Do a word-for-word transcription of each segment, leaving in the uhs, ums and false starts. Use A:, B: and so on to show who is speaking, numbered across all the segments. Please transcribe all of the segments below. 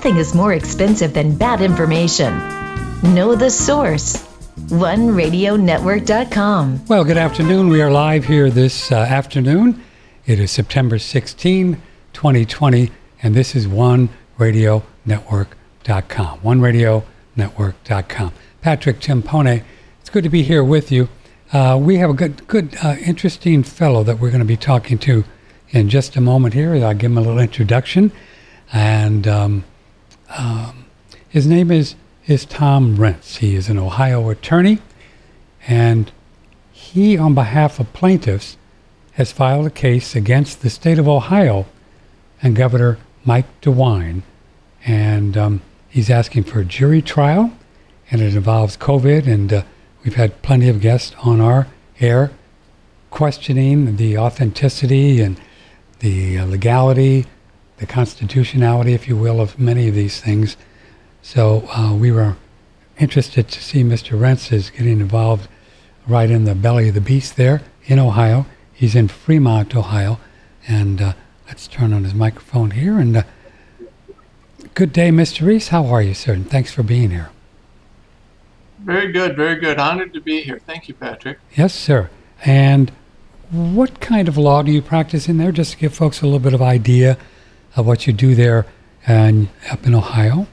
A: nothing is more expensive than bad information. Know the source. one radio network dot com.
B: Well, good afternoon. We are live here this uh, afternoon. It is September sixteenth, twenty twenty, and this is one radio network dot com. one radio network dot com. Patrick Timpone, it's good to be here with you. Uh, we have a good, good, uh, interesting fellow that we're going to be talking to in just a moment here. I'll give him a little introduction. And um, um, his name is, is Tom Renz. He is an Ohio attorney, and he, on behalf of plaintiffs, has filed a case against the state of Ohio and Governor Mike DeWine. And um, he's asking for a jury trial, and it involves COVID, and uh, we've had plenty of guests on our air questioning the authenticity and the uh, legality, the constitutionality, if you will, of many of these things. So uh, we were interested to see Mister Renz is getting involved right in the belly of the beast there in Ohio. He's in Fremont, Ohio. And uh, let's turn on his microphone here. And uh, good day, Mister Reese. How are you, sir? And thanks for being here.
C: Very good, very good. Honored to be here. Thank you, Patrick.
B: Yes, sir. And what kind of law do you practice in there, just to give folks a little bit of idea of what you do there and up in Ohio?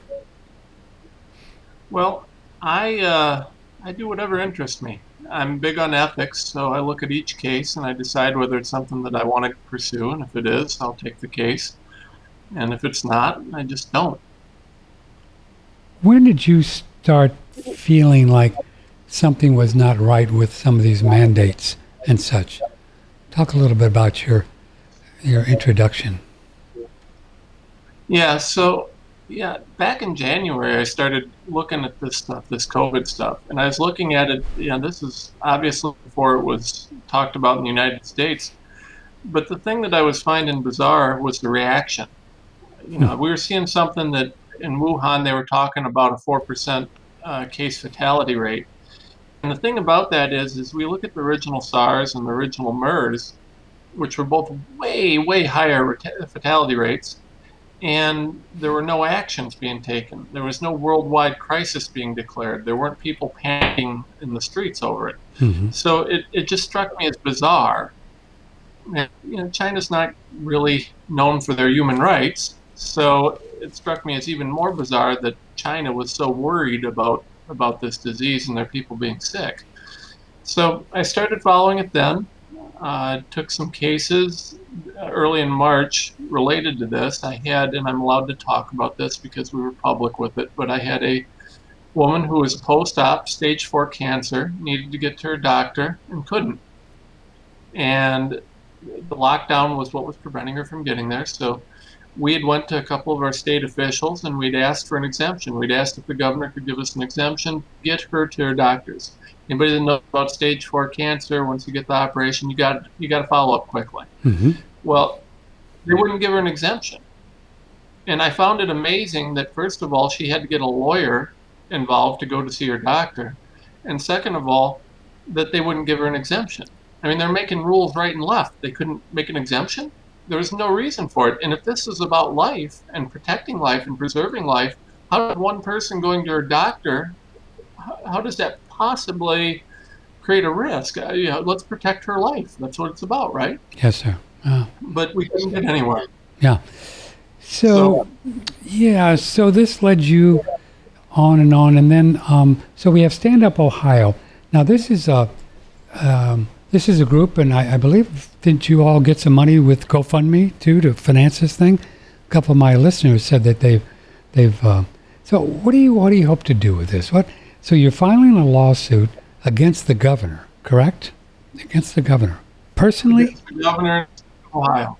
C: Well, I uh, I do whatever interests me. I'm big on ethics, so I look at each case and I decide whether it's something that I want to pursue, and if it is, I'll take the case. And if it's not, I just don't.
B: When did you start feeling like something was not right with some of these mandates and such? Talk a little bit about your your introduction.
C: Yeah, so, yeah, back in January, I started looking at this stuff, this COVID stuff, and I was looking at it, you know, this is obviously before it was talked about in the United States, but the thing that I was finding bizarre was the reaction. You know, hmm. we were seeing something that in Wuhan, they were talking about a four percent uh, case fatality rate. And the thing about that is, is we look at the original SARS and the original MERS, which were both way, way higher fatality rates, and there were no actions being taken. There was no worldwide crisis being declared. There weren't people panicking in the streets over it. Mm-hmm. So it, it just struck me as bizarre. And, you know, China's not really known for their human rights, so it struck me as even more bizarre that China was so worried about about this disease and their people being sick. So I started following it then. Uh, took some cases early in March related to this. I had, and I'm allowed to talk about this because we were public with it, but I had a woman who was post-op stage four cancer, needed to get to her doctor and couldn't. And the lockdown was what was preventing her from getting there. So we had went to a couple of our state officials and we'd asked for an exemption. We'd asked if the governor could give us an exemption, get her to her doctors. Anybody that knows about stage four cancer, once you get the operation, you got you got to follow up quickly. Mm-hmm. Well, they wouldn't give her an exemption. And I found it amazing that, first of all, she had to get a lawyer involved to go to see her doctor. And second of all, that they wouldn't give her an exemption. I mean, they're making rules right and left. They couldn't make an exemption? There was no reason for it. And if this is about life and protecting life and preserving life, how did one person going to her doctor, how, how does that possibly create a risk? Uh, you know, let's protect her life. That's what it's about, right?
B: Yes, sir. Oh.
C: But we couldn't get anywhere.
B: Yeah. So, so, yeah, so this led you on and on. And then, um, so we have Stand Up Ohio. Now, this is a, um, this is a group, and I, I believe, didn't you all get some money with GoFundMe, too, to finance this thing? A couple of my listeners said that they've, they've, uh, so what do you, what do you hope to do with this? What? So you're filing a lawsuit against the governor, correct? Against the governor. Personally?
C: Against the governor of Ohio.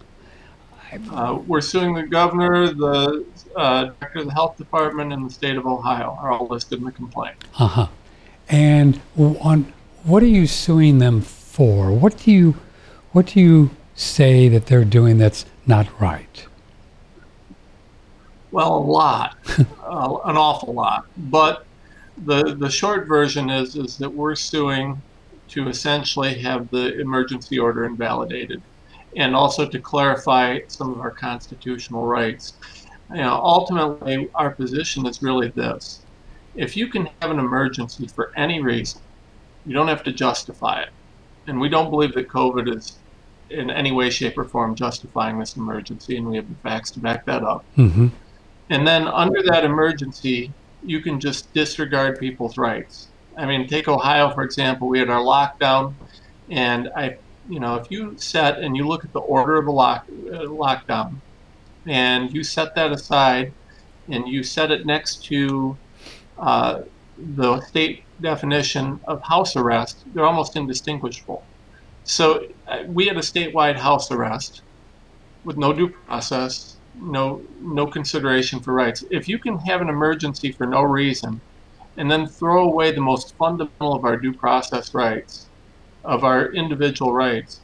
C: Uh, we're suing the governor, the uh, director of the health department, and the state of Ohio are all listed in the complaint.
B: Uh-huh. And on what are you suing them for? What do you, what do you say that they're doing that's not right?
C: Well, a lot, uh, an awful lot. But the the short version is is that we're suing to essentially have the emergency order invalidated, and also to clarify some of our constitutional rights. You know, ultimately, our position is really this. If you can have an emergency for any reason, you don't have to justify it. And we don't believe that COVID is in any way, shape, or form justifying this emergency, and we have the facts to back that up.
B: Mm-hmm.
C: And then under that emergency, you can just disregard people's rights. I mean, take Ohio, for example. We had our lockdown, and I, you know, if you set and you look at the order of a lock, uh, lockdown, and you set that aside, and you set it next to uh, the state definition of house arrest, they're almost indistinguishable. So uh, we had a statewide house arrest with no due process, no no consideration for rights. If you can have an emergency for no reason and then throw away the most fundamental of our due process rights, of our individual rights,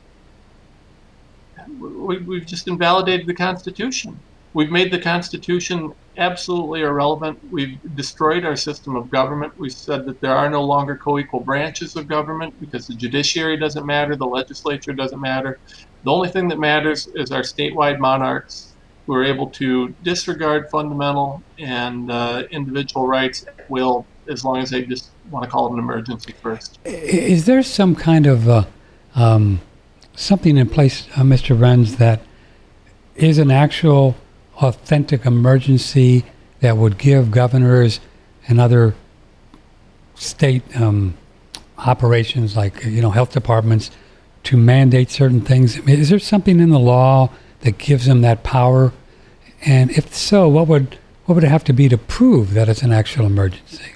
C: we, we've just invalidated the Constitution. We've made the Constitution absolutely irrelevant. We've destroyed our system of government. We've said that there are no longer co-equal branches of government because the judiciary doesn't matter, the legislature doesn't matter. The only thing that matters is our statewide monarchs who are able to disregard fundamental and uh, individual rights at will, as long as they just want to call it an emergency first.
B: Is there some kind of uh, um, something in place, uh, Mister Renz, that is an actual authentic emergency that would give governors and other state um, operations, like, you know, health departments, to mandate certain things? I mean, is there something in the law that gives them that power? And if so, what would what would it have to be to prove that it's an actual emergency?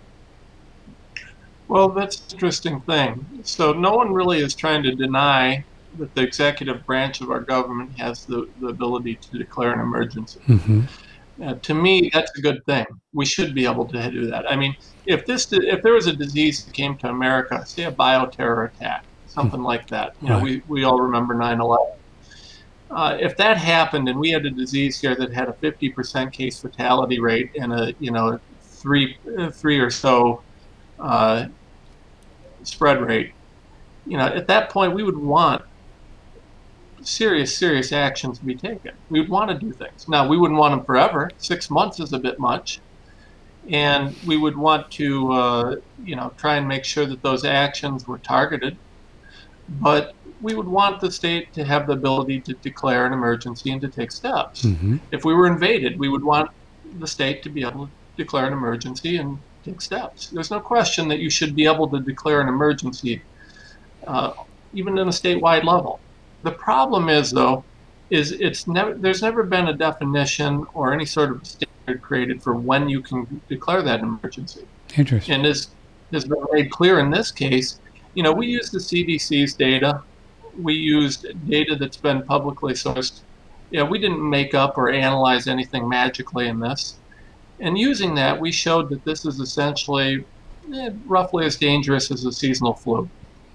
C: Well, that's an interesting thing. So no one really is trying to deny that the executive branch of our government has the, the ability to declare an emergency.
B: Mm-hmm.
C: Uh, to me, that's a good thing. We should be able to do that. I mean, if this, if there was a disease that came to America, say a bioterror attack, something like that, you know,
B: Right.
C: we, we all remember nine eleven. Uh, if that happened and we had a disease here that had a fifty percent case fatality rate and a, you know, three, uh, three or so uh, spread rate, you know, at that point we would want serious, serious actions to be taken. We would want to do things. Now, we wouldn't want them forever. Six months is a bit much. And we would want to, uh, you know, try and make sure that those actions were targeted. But we would want the state to have the ability to declare an emergency and to take steps.
B: Mm-hmm.
C: If we were invaded, we would want the state to be able to declare an emergency and take steps. There's no question that you should be able to declare an emergency, uh, even in a statewide level. The problem is, though, is it's never there's never been a definition or any sort of standard created for when you can declare that emergency.
B: Interesting.
C: And as has been made clear in this case, you know, we used the C D C's data. We used data that's been publicly sourced. Yeah, we didn't make up or analyze anything magically in this. And using that, we showed that this is essentially eh, roughly as dangerous as a seasonal flu.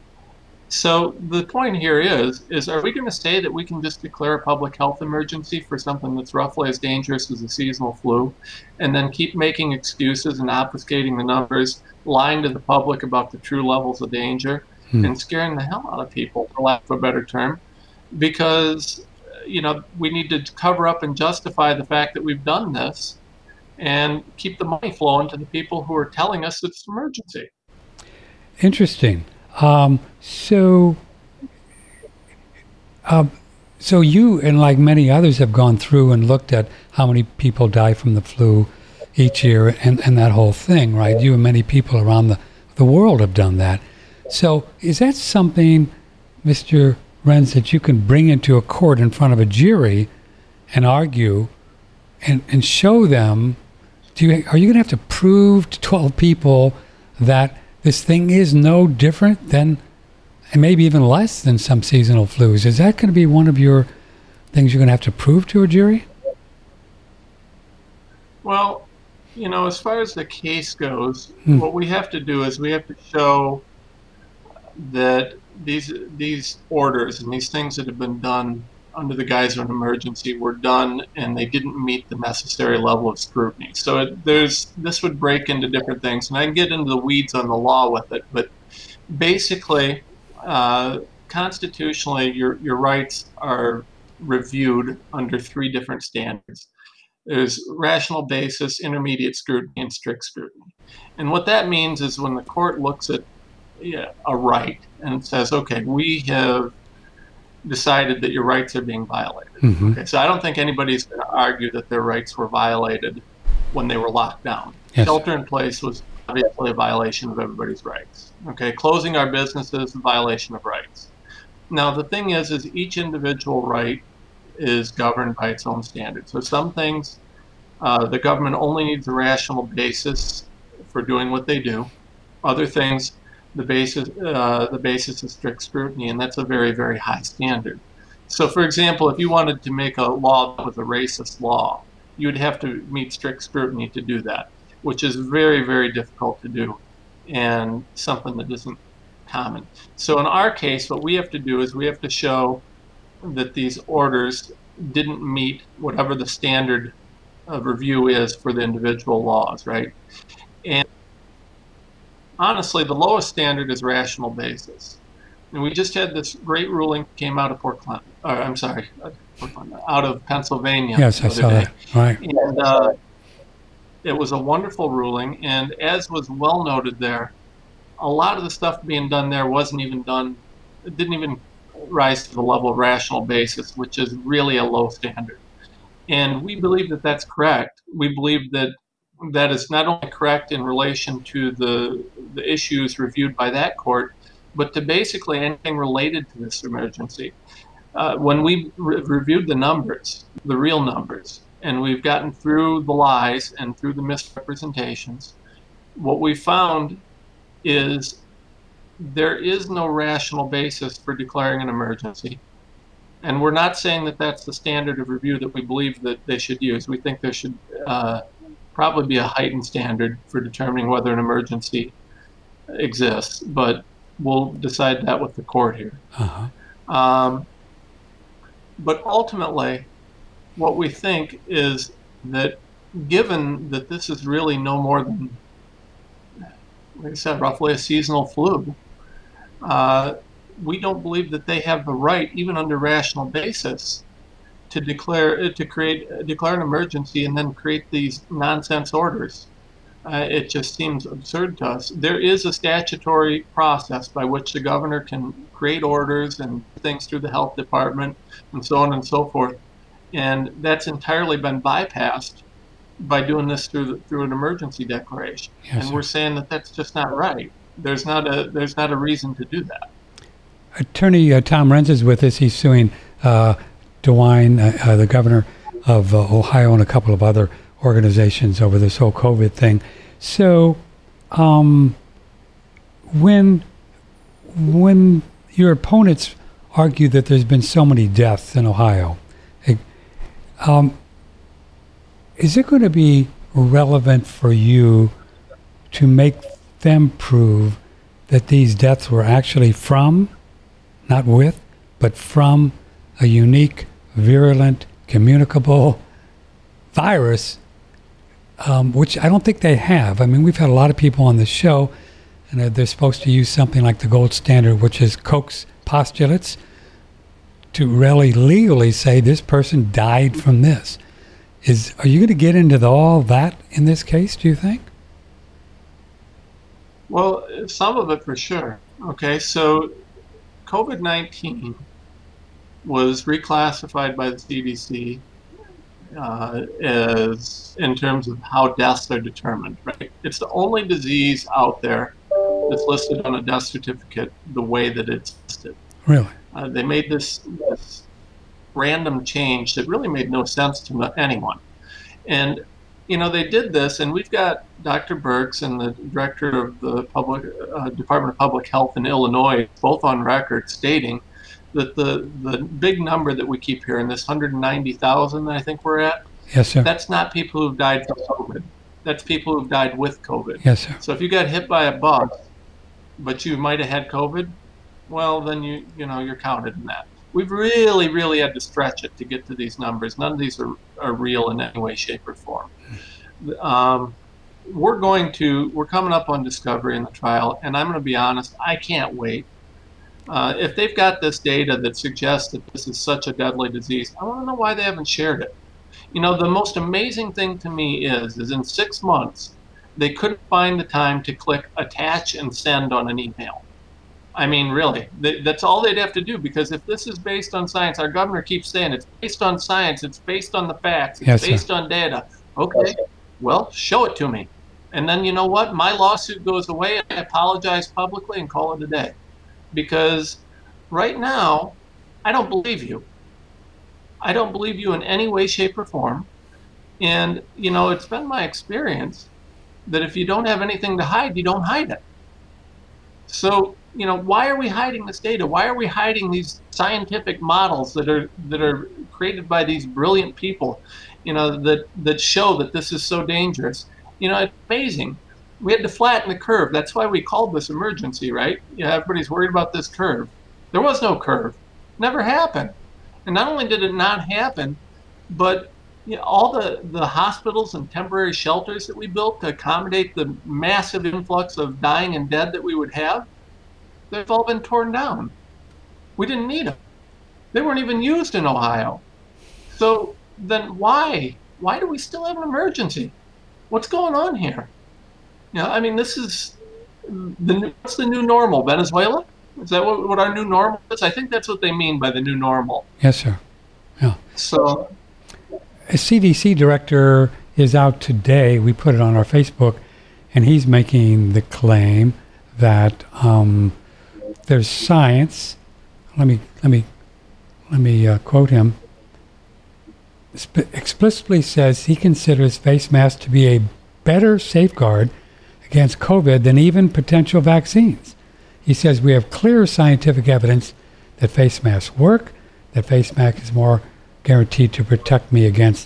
C: So the point here is, is are we going to say that we can just declare a public health emergency for something that's roughly as dangerous as a seasonal flu, and then keep making excuses and obfuscating the numbers, lying to the public about the true levels of danger, hmm. and scaring the hell out of people, for lack of a better term, because, you know, we need to cover up and justify the fact that we've done this and keep the money flowing to the people who are telling us it's an emergency.
B: Interesting. Um, so, uh, so you and like many others have gone through and looked at how many people die from the flu each year and, and that whole thing, right? You and many people around the, the world have done that. So is that something, Mister Renz, that you can bring into a court in front of a jury and argue and, and show them? Do you, are you going to have to prove to twelve people that this thing is no different than, and maybe even less than some seasonal flus? Is that going to be one of your things you're going to have to prove to a jury?
C: Well, you know, as far as the case goes,
B: hmm.
C: what we have to do is we have to show that these these orders and these things that have been done under the guise of an emergency were done and they didn't meet the necessary level of scrutiny. So it, there's this would break into different things, and I can get into the weeds on the law with it, but basically, uh, constitutionally, your your rights are reviewed under three different standards. There's rational basis, intermediate scrutiny, and strict scrutiny. And what that means is when the court looks at yeah, a right and says, okay, we have decided that your rights are being violated. Mm-hmm. Okay, so I don't think anybody's going to argue that their rights were violated when they were locked down. Yes. Shelter in place was obviously a violation of everybody's rights. Okay, closing our businesses is a violation of rights. Now, the thing is, is each individual right is governed by its own standards. So some things, uh, the government only needs a rational basis for doing what they do. Other things, the basis, uh, the basis is strict scrutiny, and that's a very, very high standard. So, for example, if you wanted to make a law that was a racist law, you would have to meet strict scrutiny to do that, which is very, very difficult to do, and something that isn't common. So in our case, what we have to do is we have to show that these orders didn't meet whatever the standard of review is for the individual laws, right? And honestly, the lowest standard is rational basis. And we just had this great ruling came out of Port Clinton, or I'm sorry, out of Pennsylvania.
B: Yes, I saw day. that. Right.
C: And uh, it was a wonderful ruling, and as was well noted there, a lot of the stuff being done there wasn't even done, it didn't even rise to the level of rational basis, which is really a low standard. And we believe that that's correct. We believe that that is not only correct in relation to the, the issues reviewed by that court, but to basically anything related to this emergency. Uh, when we re- reviewed the numbers, the real numbers, and we've gotten through the lies and through the misrepresentations, what we found is there is no rational basis for declaring an emergency. And we're not saying that that's the standard of review that we believe that they should use. We think there should uh, probably be a heightened standard for determining whether an emergency exists, but we'll decide that with the court here. Uh-huh. Um, but ultimately, what we think is that given that this is really no more than, like I said, roughly a seasonal flu, uh, we don't believe that they have the right, even under rational basis, to declare to create declare an emergency and then create these nonsense orders. Uh, it just seems absurd to us. There is a statutory process by which the governor can create orders and things through the health department and so on and so forth, and that's entirely been bypassed by doing this through the, through an emergency declaration. Yes, and sir. We're saying that that's just not right. There's not a there's not a reason to do that.
B: Attorney uh, Tom Renz is with us. He's suing uh, DeWine, uh, uh, the governor of uh, Ohio, and a couple of other organizations over this whole COVID thing. So, um, when when your opponents argue that there's been so many deaths in Ohio, it, um, is it going to be relevant for you to make them prove that these deaths were actually from, not with, but from a unique, virulent, communicable virus, um, which I don't think they have. I mean, we've had a lot of people on the show, and they're, they're supposed to use something like the gold standard, which is Koch's postulates, to really legally say this person died from this. Is are you going to get into the, all that in this case, do you think?
C: Well, some of it for sure. Okay, so COVID nineteen was reclassified by the C D C uh, as in terms of how deaths are determined, right? It's the only disease out there that's listed on a death certificate the way that it's listed.
B: Really?
C: Uh, they made this, this random change that really made no sense to anyone. And, you know, they did this, and we've got Doctor Birx and the director of the public uh, Department of Public Health in Illinois, both on record, stating that the, the big number that we keep hearing, this one hundred ninety thousand I think we're at,
B: yes, sir.
C: That's not people who've died from COVID. That's people who've died with COVID.
B: Yes, sir.
C: So if you got hit by a bus, but you might have had COVID, well, then you you know you're counted in that. We've really, really had to stretch it to get to these numbers. None of these are, are real in any way, shape, or form. Um, we're going to, we're coming up on discovery in the trial, and I'm going to be honest, I can't wait. Uh, if they've got this data that suggests that this is such a deadly disease, I want to know why they haven't shared it. You know, the most amazing thing to me is, is in six months, they couldn't find the time to click attach and send on an email. I mean, really, they, that's all they'd have to do, because if this is based on science, our governor keeps saying it's based on science, it's based on the facts, it's
B: yes,
C: based
B: sir.
C: on data. Okay, well, show it to me. And then, you know what? My lawsuit goes away, and I apologize publicly and call it a day. Because right now, I don't believe you. I don't believe you in any way, shape, or form. And, you know, it's been my experience that if you don't have anything to hide, you don't hide it. So, you know, why are we hiding this data? Why are we hiding these scientific models that are that are created by these brilliant people, you know, that, that show that this is so dangerous? You know, it's amazing. We had to flatten the curve. That's why we called this emergency, right? Yeah, everybody's worried about this curve. There was no curve. Never happened. And not only did it not happen, but you know, all the, the hospitals and temporary shelters that we built to accommodate the massive influx of dying and dead that we would have, they've all been torn down. We didn't need them. They weren't even used in Ohio. So then why? Why do we still have an emergency? What's going on here? You know, I mean, this is the new, what's the new normal? Venezuela? Is that what, what our new normal is? I think that's what they mean by the new normal.
B: Yes, sir. Yeah.
C: So,
B: a C D C director is out today. We put it on our Facebook, and he's making the claim that um, there's science. Let me let me let me uh, quote him. Sp- explicitly says he considers face masks to be a better safeguard against COVID than even potential vaccines. He says we have clear scientific evidence that face masks work, that face mask is more guaranteed to protect me against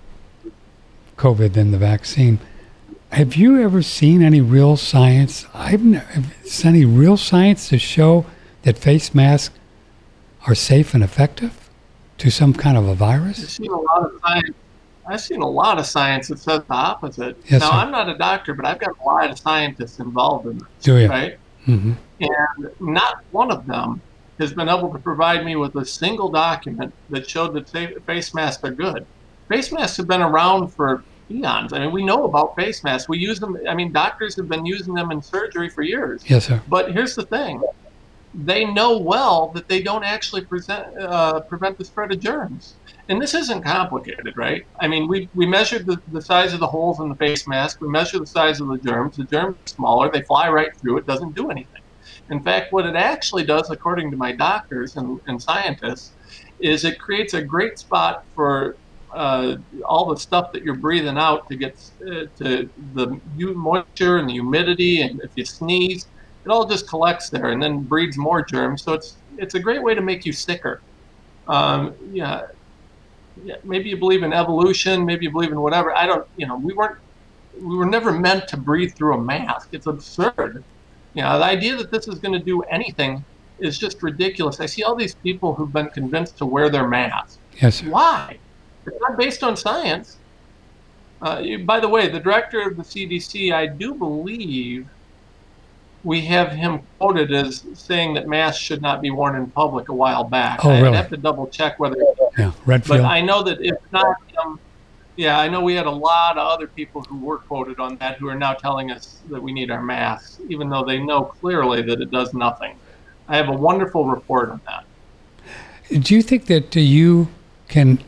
B: COVID than the vaccine. Have you ever seen any real science? I've never seen any real science to show that face masks are safe and effective to some kind of a virus?
C: I've seen a lot of science. I've seen a lot of science that says the opposite.
B: Yes,
C: now,
B: sir.
C: I'm not a doctor, but I've got a lot of scientists involved in this.
B: Do you?
C: Right?
B: Mm-hmm.
C: And not one of them has been able to provide me with a single document that showed that face masks are good. Face masks have been around for eons. I mean, we know about face masks. We use them. I mean, doctors have been using them in surgery for years.
B: Yes, sir.
C: But here's the thing. They know well that they don't actually present, uh, prevent the spread of germs. And this isn't complicated, right? I mean, we, we measured the, the size of the holes in the face mask. We measure the size of the germs. The germs are smaller. They fly right through. It doesn't do anything. In fact, what it actually does, according to my doctors and, and scientists, is it creates a great spot for uh, all the stuff that you're breathing out to get uh, to the moisture and the humidity. And if you sneeze, it all just collects there and then breeds more germs. So it's it's a great way to make you sicker. Um, yeah, yeah, maybe you believe in evolution, maybe you believe in whatever. I don't, you know, we weren't, we were never meant to breathe through a mask. It's absurd. You know, the idea that this is going to do anything is just ridiculous. I see all these people who've been convinced to wear their masks.
B: Yes, sir.
C: Why? It's not based on science. Uh, you, by the way, the director of the C D C, I do believe we have him quoted as saying that masks should not be worn in public a while back.
B: Oh,
C: I'd
B: really?
C: have to double check whether.
B: Yeah, Redfield.
C: But I know that if not him, yeah, I know we had a lot of other people who were quoted on that who are now telling us that we need our masks, even though they know clearly that it does nothing. I have a wonderful report on that.
B: Do you think that uh, you can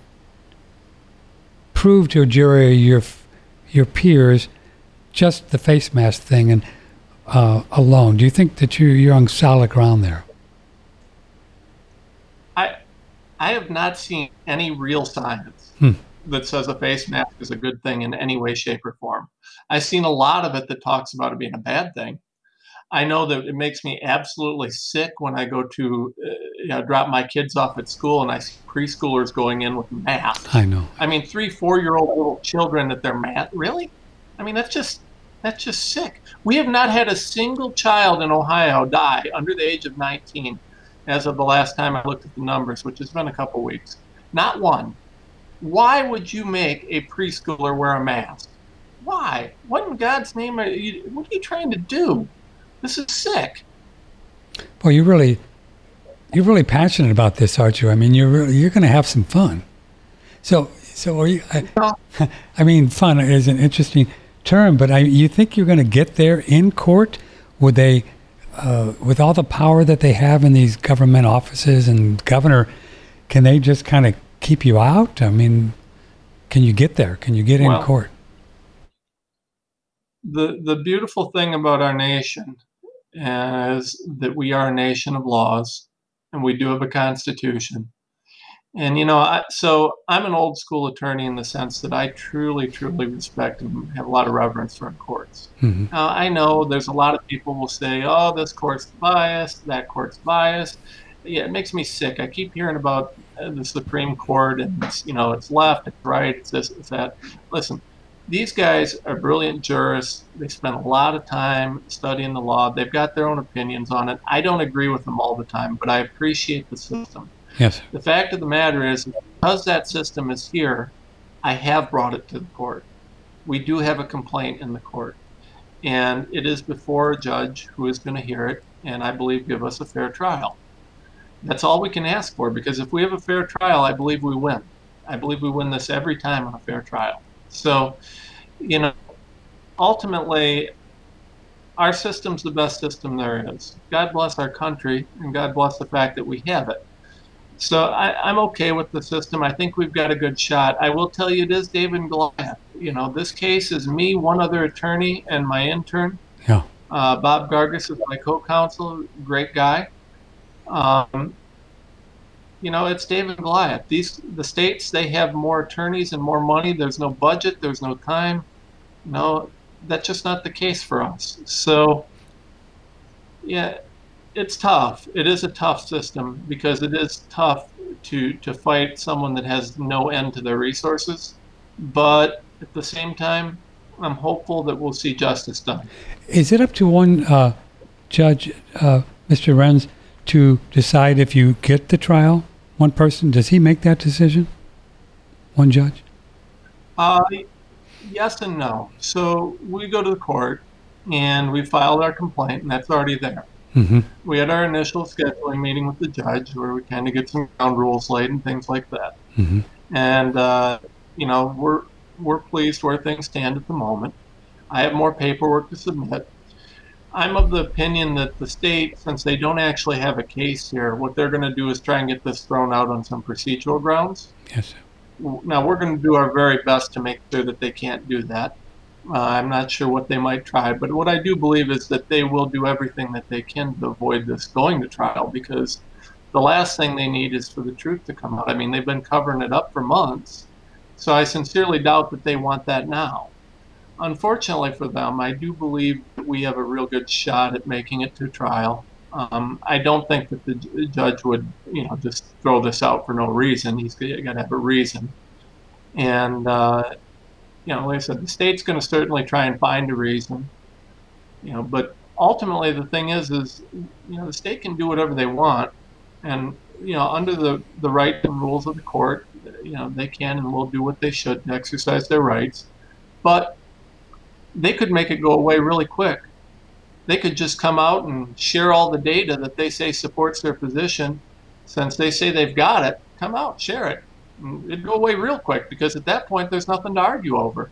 B: prove to a jury or your your peers just the face mask thing and uh, alone? Do you think that you're, you're on solid ground there?
C: I I have not seen any real science
B: Hmm.
C: that says a face mask is a good thing in any way, shape, or form. I've seen a lot of it that talks about it being a bad thing. I know that it makes me absolutely sick when I go to uh, you know, drop my kids off at school and I see preschoolers going in with masks.
B: I know.
C: I mean, three, four-year-old little children that they're masked. Really? I mean, that's just that's just sick. We have not had a single child in Ohio die under the age of nineteen as of the last time I looked at the numbers, which has been a couple weeks. Not one. Why would you make a preschooler wear a mask? Why? What in God's name are you, what are you trying to do? This is sick.
B: Well, you're really, you're really passionate about this, aren't you? I mean, you're really, you're going to have some fun. So, So are you, I, I mean, fun is an interesting term, but I, you think you're going to get there in court? Would they, uh, with all the power that they have in these government offices and governor, can they just kind of keep you out? I mean, can you get there? Can you get
C: Well,
B: in court?
C: The, the beautiful thing about our nation is that we are a nation of laws, and we do have a constitution. And, you know, I, so I'm an old school attorney in the sense that I truly, truly respect and have a lot of reverence for courts.
B: Mm-hmm.
C: Now, I know there's a lot of people will say, oh, this court's biased, that court's biased. Yeah, it makes me sick. I keep hearing about uh, the Supreme Court and, it's, you know, it's left, it's right, it's this, it's that. Listen, these guys are brilliant jurists. They spend a lot of time studying the law. They've got their own opinions on it. I don't agree with them all the time, but I appreciate the system.
B: Yes.
C: The fact of the matter is, because that system is here, I have brought it to the court. We do have a complaint in the court, and it is before a judge who is going to hear it, and I believe give us a fair trial. That's all we can ask for, because if we have a fair trial, I believe we win. I believe we win this every time on a fair trial. So, you know, ultimately, our system's the best system there is. God bless our country, and God bless the fact that we have it. So I, I'm okay with the system. I think we've got a good shot. I will tell you it is David and Goliath. You know, this case is me, one other attorney, and my intern.
B: Yeah.
C: Uh, Bob Gargas is my co-counsel, great guy. Um, you know, it's David and Goliath. These the states, they have more attorneys and more money. There's no budget. There's no time. No, that's just not the case for us. So, yeah. It's tough. It is a tough system because it is tough to to fight someone that has no end to their resources. But at the same time, I'm hopeful that we'll see justice done.
B: Is it up to one uh, judge, uh, Mister Renz, to decide if you get the trial? One person, does he make that decision? One judge?
C: Uh, yes and no. So we go to the court and we filed our complaint, and that's already there.
B: Mm-hmm.
C: We had our initial scheduling meeting with the judge where we kind of get some ground rules laid and things like that.
B: Mm-hmm.
C: And, uh, you know, we're we're pleased where things stand at the moment. I have more paperwork to submit. I'm of the opinion that the state, since they don't actually have a case here, what they're going to do is try and get this thrown out on some procedural grounds.
B: Yes.
C: Now, we're going to do our very best to make sure that they can't do that. Uh, I'm not sure what they might try, but what I do believe is that they will do everything that they can to avoid this going to trial, because the last thing they need is for the truth to come out. I mean, they've been covering it up for months, so I sincerely doubt that they want that now. Unfortunately for them, I do believe that we have a real good shot at making it to trial. Um, I don't think that the j- judge would, you know, just throw this out for no reason. He's got to have a reason. And, uh, you know, like I said, the state's going to certainly try and find a reason, you know, but ultimately the thing is, is, you know, the state can do whatever they want. And, you know, under the, the rights and rules of the court, you know, they can and will do what they should to exercise their rights. But they could make it go away really quick. They could just come out and share all the data that they say supports their position. Since they say they've got it, come out, share it. And it'd go away real quick, because at that point there's nothing to argue over.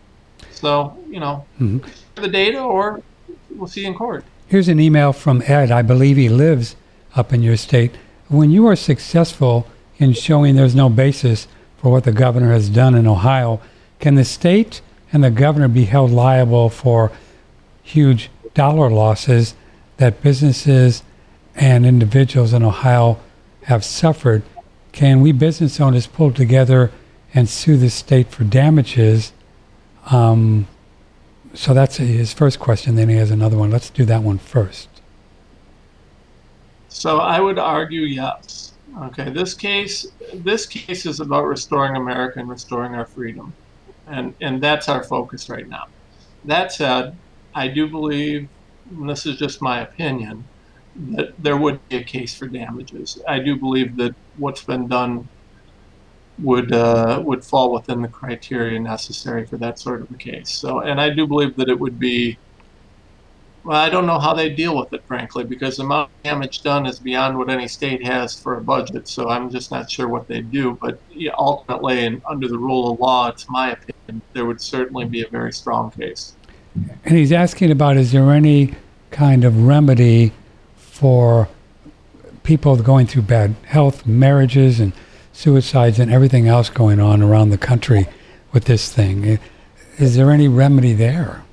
C: So, you know,
B: Mm-hmm.
C: the data, or we'll see in court.
B: Here's an email from Ed. I believe he lives up in your state. When you are successful in showing there's no basis for what the governor has done in Ohio, can the state and the governor be held liable for huge dollar losses that businesses and individuals in Ohio have suffered? Can we business owners pull together and sue the state for damages? Um, so that's his first question. Then he has another one. Let's do that one first.
C: So I would argue yes. Okay, this case, this case is about restoring America and restoring our freedom. And, and that's our focus right now. That said, I do believe, and this is just my opinion, that there would be a case for damages. I do believe that what's been done would uh, would fall within the criteria necessary for that sort of a case. So, and I do believe that it would be Well, I don't know how they deal with it, frankly, because the amount of damage done is beyond what any state has for a budget. So I'm just not sure what they do. But yeah, ultimately, and under the rule of law, it's my opinion, there would certainly be a very strong case.
B: And he's asking about, is there any kind of remedy for people going through bad health, marriages, and suicides, and everything else going on around the country with this thing? Is there any remedy there?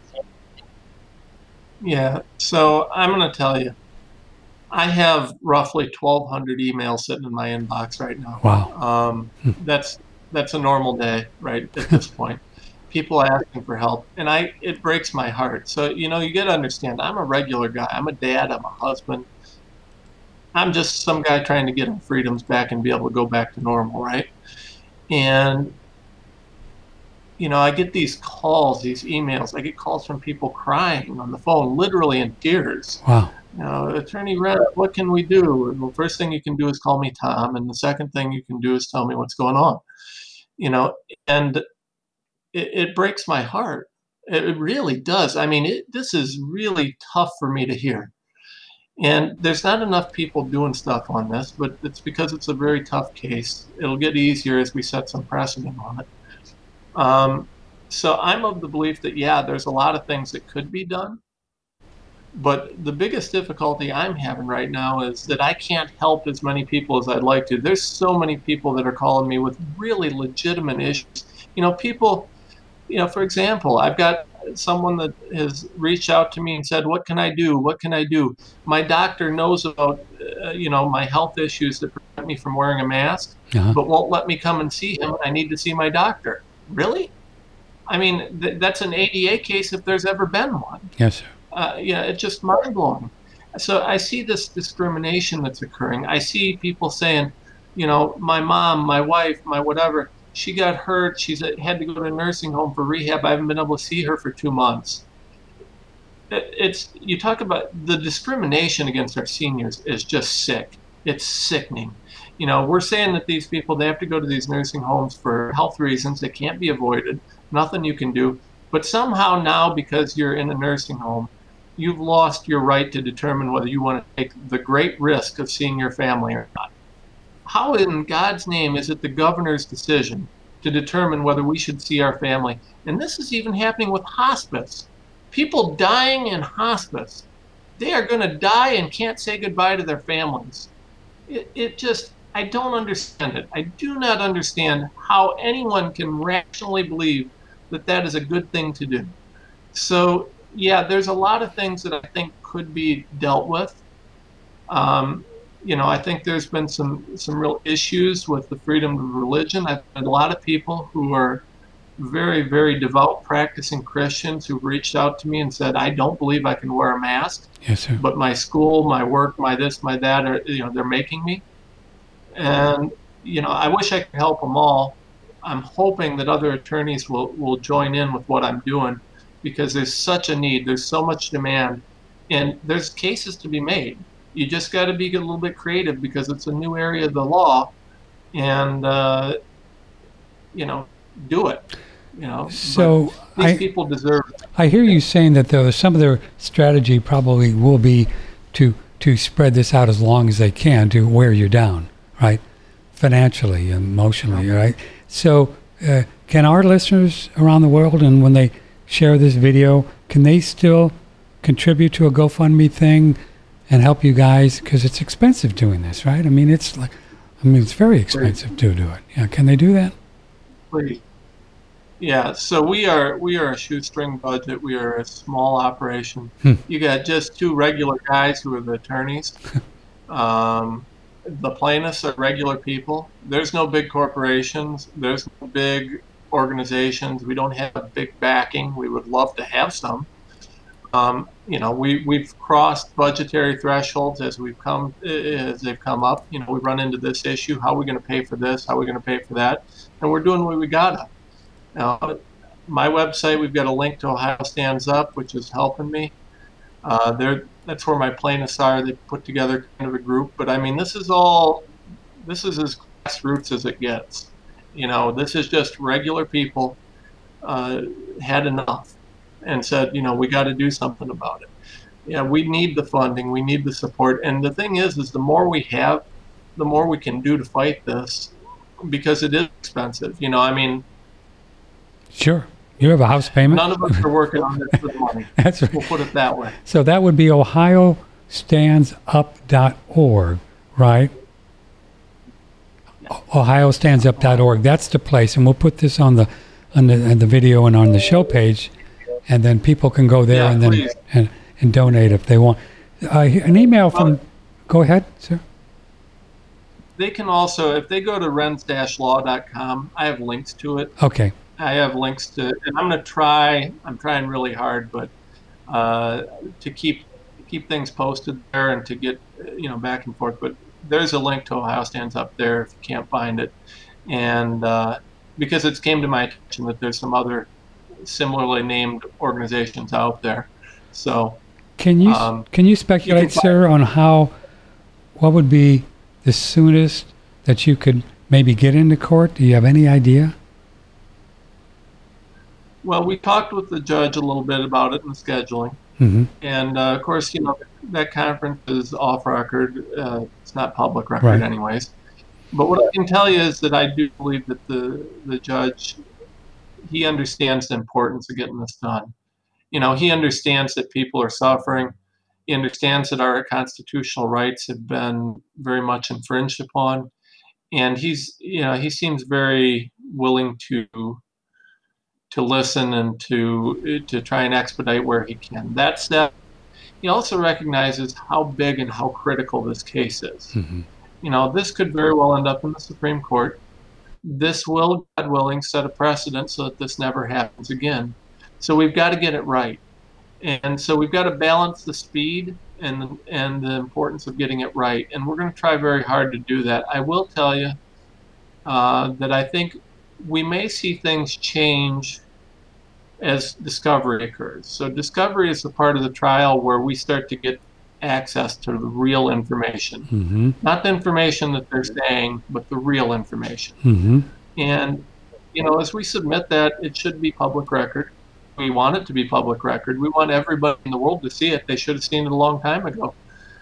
C: Yeah, so I'm going to tell you, I have roughly twelve hundred emails sitting in my inbox right now.
B: Wow.
C: Um, that's that's a normal day, right, at this point. People asking for help, and I it breaks my heart. So, you know, you got to understand, I'm a regular guy. I'm a dad. I'm a husband. I'm just some guy trying to get our freedoms back and be able to go back to normal, right? And you know, I get these calls, these emails. I get calls from people crying on the phone, literally in tears.
B: Wow.
C: You know, Attorney Red, what can we do? And the first thing you can do is call me Tom, and the second thing you can do is tell me what's going on. You know, and it, it breaks my heart. It really does. I mean, it, this is really tough for me to hear. And there's not enough people doing stuff on this, but it's because it's a very tough case. It'll get easier as we set some precedent on it. Um, so I'm of the belief that, yeah, there's a lot of things that could be done. But the biggest difficulty I'm having right now is that I can't help as many people as I'd like to. There's so many people that are calling me with really legitimate issues. You know, people, you know, for example, I've got someone that has reached out to me and said, what can I do? What can I do? My doctor knows about, uh, you know, my health issues that prevent me from wearing a mask, uh-huh. but won't let me come and see him. I need to see my doctor. Really? I mean, th- that's an A D A case if there's ever been one.
B: Yes, sir.
C: Uh, yeah, it's just mind-blowing. So I see this discrimination that's occurring. I see people saying, you know, my mom, my wife, my whatever, she got hurt. She's had to go to a nursing home for rehab. I haven't been able to see her for two months. It's, you talk about the discrimination against our seniors is just sick. It's sickening. You know, we're saying that these people, they have to go to these nursing homes for health reasons. They can't be avoided. Nothing you can do. But somehow now, because you're in a nursing home, you've lost your right to determine whether you want to take the great risk of seeing your family or not. How in God's name is it the governor's decision to determine whether we should see our family? And this is even happening with hospice. People dying in hospice. They are going to die and can't say goodbye to their families. It, it just, I don't understand it. I do not understand how anyone can rationally believe that that is a good thing to do. So, yeah, there's a lot of things that I think could be dealt with. Um, you know, I think there's been some, some real issues with the freedom of religion. I've had a lot of people who are very, very devout practicing Christians who've reached out to me and said, I don't believe I can wear a mask.
B: Yes, sir.
C: But my school, my work, my this, my that, are, you know, they're making me. And, you know, I wish I could help them all. I'm hoping that other attorneys will, will join in with what I'm doing because there's such a need. There's so much demand. And there's cases to be made. You just got to be a little bit creative because it's a new area of the law. And, uh, you know, do it. You know,
B: so
C: these
B: I,
C: people deserve it.
B: I hear you saying that though some of their strategy probably will be to to spread this out as long as they can to wear you down, right? Financially, emotionally, right? So uh, can our listeners around the world, and when they share this video, can they still contribute to a GoFundMe thing and help you guys? Because it's expensive doing this, right? I mean, it's like, I mean, it's very expensive to do it. Yeah, can they do that?
C: Please. Yeah, so we are we are a shoestring budget. We are a small operation.
B: Hmm.
C: You got just two regular guys who are the attorneys. um, the plaintiffs are regular people. There's no big corporations. There's no big organizations. We don't have big backing. We would love to have some. Um, you know, we we've crossed budgetary thresholds as we've come as they've come up. You know, we run into this issue. How are we going to pay for this? How are we going to pay for that? And we're doing what we gotta. Now, my website, we've got a link to Ohio Stands Up, which is helping me. Uh, there, that's where my plaintiffs are. They put together kind of a group. But I mean, this is all, this is as grassroots as it gets. You know, this is just regular people uh, had enough and said, you know, we got to do something about it. yeah, we need the funding, we need the support. And the thing is, is the more we have, the more we can do to fight this, because it is expensive. You know, I mean,
B: sure. You have a house payment?
C: None of us are working on this for the money.
B: That's right.
C: We'll put it that way.
B: So that would be ohio stands up dot org, right? Yeah. ohio stands up dot org. That's the place, and we'll put this on the on the, on the video and on the show page, and then people can go there
C: yeah,
B: and then and, and donate if they want. Uh, an email from. Well, go ahead, sir.
C: They can also, if they go to renz dash law dot com, I have links to it.
B: Okay.
C: I have links to, and I'm going to try, I'm trying really hard, but uh, to keep keep things posted there and to get, you know, back and forth. But there's a link to Ohio Stands Up there if you can't find it. And uh, because it's came to my attention that there's some other similarly named organizations out there. So
B: can you um, can you speculate, you can sir, on how, what would be the soonest that you could maybe get into court? Do you have any idea?
C: Well, we talked with the judge a little bit about it and scheduling.
B: Mm-hmm.
C: And, uh, of course, you know, that conference is off record. Uh, it's not public record
B: right.
C: anyways. But what I can tell you is that I do believe that the, the judge, he understands the importance of getting this done. You know, he understands that people are suffering. He understands that our constitutional rights have been very much infringed upon. And he's, you know, he seems very willing to to listen and to to try and expedite where he can. That said, he also recognizes how big and how critical this case is.
B: Mm-hmm.
C: You know, this could very well end up in the Supreme Court. This will, God willing, set a precedent so that this never happens again. So we've got to get it right. And so we've got to balance the speed and and the importance of getting it right. And we're going to try very hard to do that. I will tell you uh, that I think we may see things change as discovery occurs. So discovery is the part of the trial where we start to get access to the real information.
B: Mm-hmm.
C: Not the information that they're saying, but the real information.
B: Mm-hmm.
C: And, you know, as we submit that, it should be public record. We want it to be public record. We want everybody in the world to see it. They should have seen it a long time ago.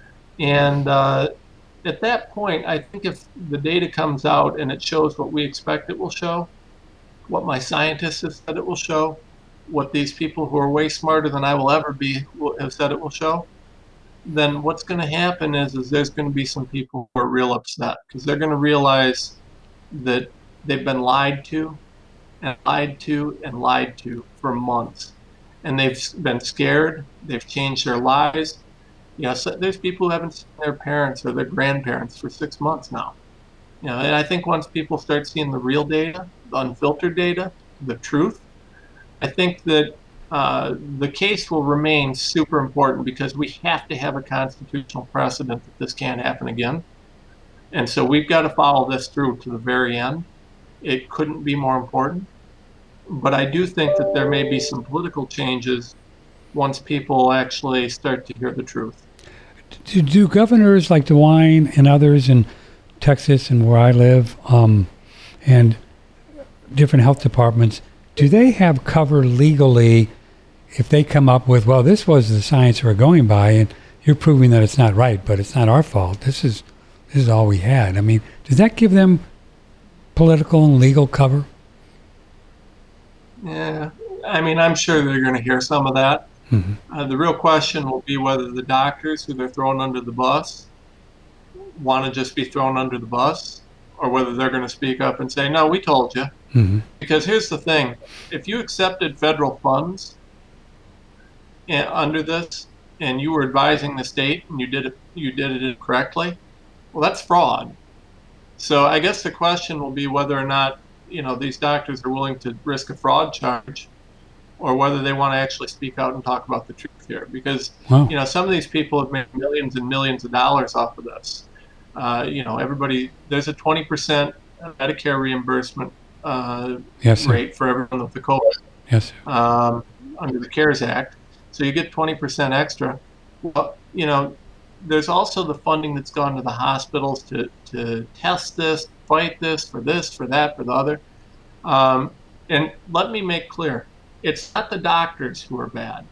C: And uh, at that point, I think if the data comes out and it shows what we expect it will show, what my scientists have said it will show, what these people who are way smarter than I will ever be have said it will show, then what's going to happen is, is there's going to be some people who are real upset because they're going to realize that they've been lied to and lied to and lied to for months. And they've been scared. They've changed their lives. You know, so there's people who haven't seen their parents or their grandparents for six months now. You know, and I think once people start seeing the real data, the unfiltered data, the truth, I think that uh, the case will remain super important because we have to have a constitutional precedent that this can't happen again. And so we've got to follow this through to the very end. It couldn't be more important. But I do think that there may be some political changes once people actually start to hear the truth.
B: Do, do governors like DeWine and others in Texas and where I live, um, and different health departments, do they have cover legally if they come up with, well, this was the science we're going by, and you're proving that it's not right, but it's not our fault. This is this is all we had. I mean, does that give them political and legal cover?
C: Yeah, I mean, I'm sure they're going to hear some of that.
B: Mm-hmm.
C: Uh, the real question will be whether the doctors who they're throwing under the bus want to just be thrown under the bus, or whether they're going to speak up and say, no, we told you.
B: Mm-hmm.
C: Because here's the thing. If you accepted federal funds in, under this, and you were advising the state and you did it, you did it correctly, well, that's fraud. So I guess the question will be whether or not, you know, these doctors are willing to risk a fraud charge, or whether they want to actually speak out and talk about the truth here. Because,
B: wow.
C: you know, some of these people have made millions and millions of dollars off of this. Uh, you know, everybody, there's a twenty percent Medicare reimbursement uh,
B: yes,
C: rate for everyone with the COVID
B: yes,
C: um, under the CARES Act. So you get twenty percent extra. Well, you know, there's also the funding that's gone to the hospitals to, to test this, fight this, for this, for that, for the other. Um, and let me make clear, it's not the doctors who are bad.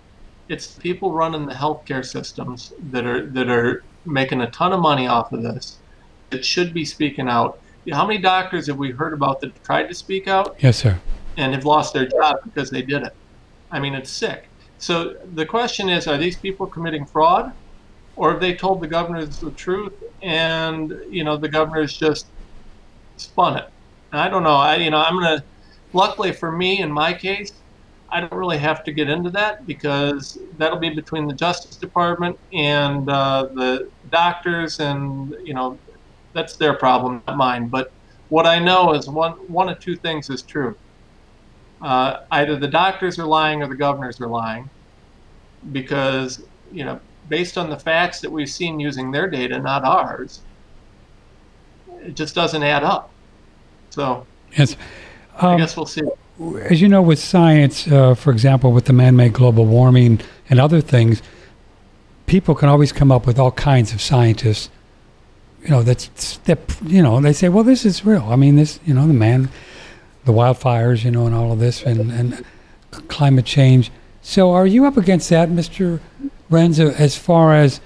C: It's people running the healthcare systems that are that are making a ton of money off of this that should be speaking out. How many doctors have we heard about that tried to speak out?
B: Yes, sir.
C: And have lost their job because they did it? I mean, it's sick. So the question is, are these people committing fraud, or have they told the governors the truth and, you know, the governors just spun it? And I don't know. I, you know, I'm going to, luckily for me, in my case, I don't really have to get into that because that'll be between the Justice Department and uh, the doctors, and, you know, that's their problem, not mine. But what I know is one, one of two things is true. Uh, either the doctors are lying or the governors are lying, because, you know, based on the facts that we've seen using their data, not ours, it just doesn't add up. So
B: yes, um,
C: I guess we'll see.
B: As you know, with science, uh, for example, with the man-made global warming and other things, people can always come up with all kinds of scientists. You know, that's that. You know, they say, "Well, this is real." I mean, this. You know, the man, the wildfires. You know, and all of this, and, and climate change. So, are you up against that, Mister Renz, as far as